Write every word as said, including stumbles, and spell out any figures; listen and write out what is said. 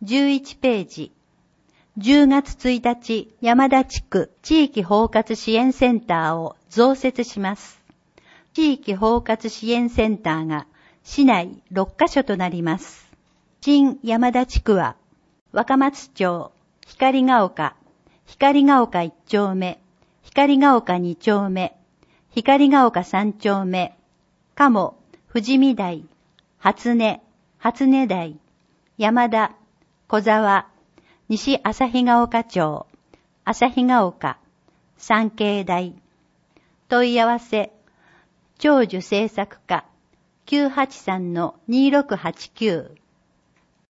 じゅういちページ。じゅうがつついたち、山田地区地域包括支援センターを増設します。地域包括支援センターが市内ろっかしょとなります。新山田地区は、若松町、光が丘、光が丘いっちょうめ、光が丘にちょうめ、光が丘さんちょうめ、鴨、富士見台、初音、初音台、山田、小沢、西旭ヶ丘町、旭ヶ丘、三景台。問い合わせ、長寿政策課 きゅうはちさんのにーろくはちきゅう